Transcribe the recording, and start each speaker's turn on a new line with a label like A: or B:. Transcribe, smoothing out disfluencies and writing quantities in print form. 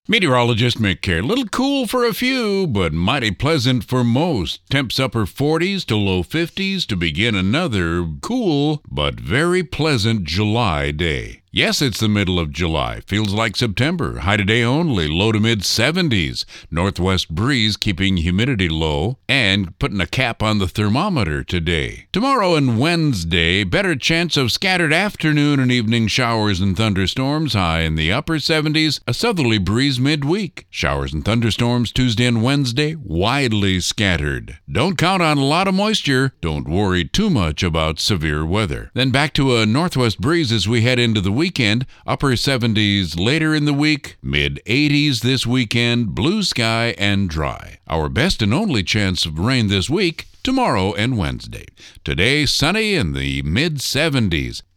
A: Meteorologist Mick Care. Little cool for a few, but mighty pleasant for most. Temps upper 40s to low 50s to begin another cool but very pleasant July day. Yes, it's the middle of July. Feels like September. High today only, low to mid 70s. Northwest breeze keeping humidity low and putting a cap on the thermometer today. Tomorrow and Wednesday, better chance of scattered afternoon and evening showers and thunderstorms. High in the upper 70s. A southerly breeze midweek. Showers and thunderstorms Tuesday and Wednesday, widely scattered. Don't count on a lot of moisture. Don't worry too much about severe weather. Then back to a northwest breeze as we head into the weekend. Upper 70s later in the week, mid 80s this weekend, blue sky and dry. Our best and only chance of rain this week, tomorrow and Wednesday. Today, sunny in the mid 70s.